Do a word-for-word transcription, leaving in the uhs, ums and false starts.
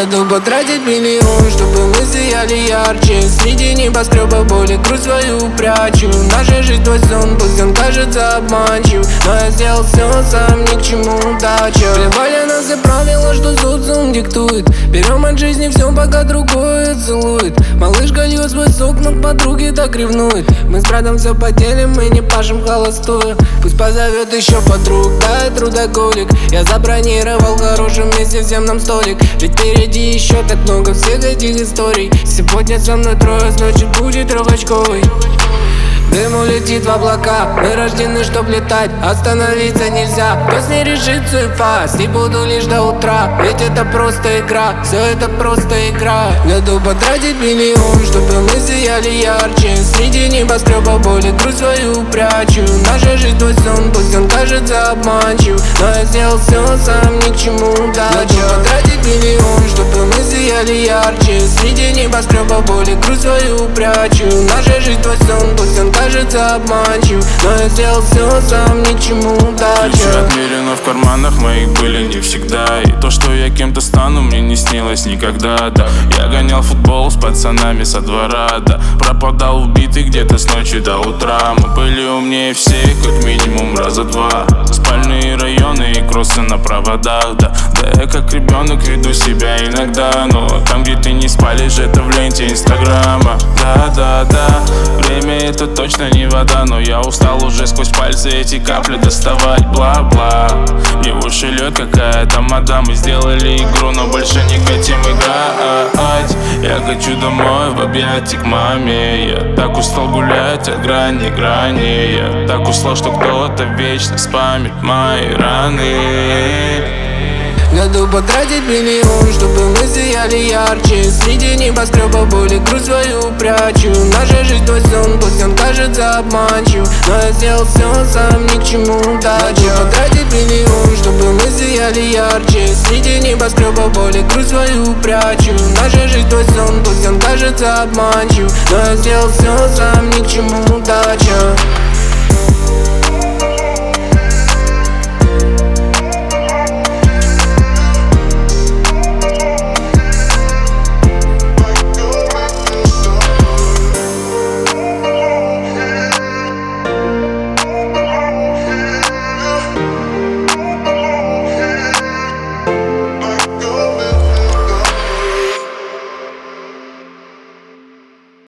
Готов потратить миллион, чтобы мы сияли ярче. Среди небоскреба боли грусть свою прячу. Наша жизнь твой сон, пусть он кажется обманчив, но я сделал все сам, ни к чему удача. Плевали на все правила, что социум диктует. Берем от жизни все, пока другое целует. Малышка льет свой сок, но к подруге так ревнует. Мы с братом все поделим, мы не пашем холостую. Пусть позовет еще подруг, да, я трудоголик. Я забронировал в хорошем месте всем нам столик. Ведь впереди еще так много всех этих историй. Сегодня со мной трое, значит будет трехочковый. Дым улетит в облака, мы рождены, чтоб летать. Остановиться нельзя, пусть не решит судьба. Не буду лишь до утра, ведь это просто игра. Все это просто игра. Готов потратить миллион, чтобы мы сияли ярче. Среди небоскреба боли грусть свою прячу. Наша жизнь твой сон, пусть он кажется обманчив, но я сделал все сам, ни к чему удача. Готов потратить миллион, чтобы мы сияли ярче. Среди небоскреба боли грусть свою прячу. Наша жизнь твой сон, пусть он кажется обманчив, но я сделал все сам, ни к чему удача. Ключи отмерено в карманах моих были не всегда. И то, что я кем-то стану, мне не снилось никогда, да. Я гонял футбол с пацанами со двора, да. Пропадал убитый где-то с ночи до утра. Мы были умнее всех, как минимум раза два. Спальные районы и кроссы на проводах, да. Да я как ребенок веду себя иногда, но там, где ты не спалишь, это в ленте инстаграма. Да, да, да, время это точно не вода, но я устал уже сквозь пальцы эти капли доставать. Бла-бла, мне в уши льет какая-то мода. Мы сделали игру, но больше не хотим играть. Я хочу домой в объятия к маме. Я так устал гулять от грани к грани. Я так устал, что кто-то вечно спамит мои раны. Готов потратить миллион, чтобы мы сияли ярче. Среди небоскреба боли грусть свою прячу. Наша жизнь твой сон, пусть он кажется обманчив, но я сделал все сам, ни к чему удача. Готов потратить миллион, чтобы мы сияли ярче. Среди небоскреба боли грусть свою прячу. Наша жизнь твой сон, пусть он кажется обманчив, но я сделал все сам, ни к чему удача.